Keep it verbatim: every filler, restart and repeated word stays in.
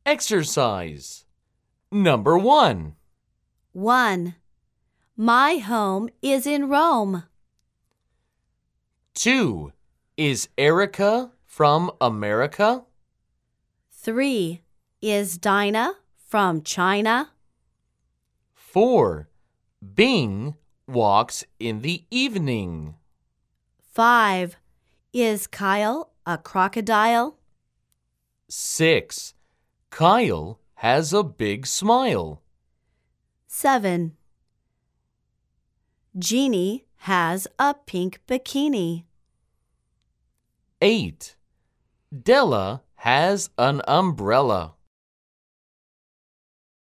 Exercise. Number one. one. My home is in Rome. two. Is Erica from America? three. Is Dinah from China? four. Bing walks in the evening. five. Is Kyle a crocodile? six. Kyle has a big smile. seven. Jeannie has a pink bikini. eight. Della has an umbrella.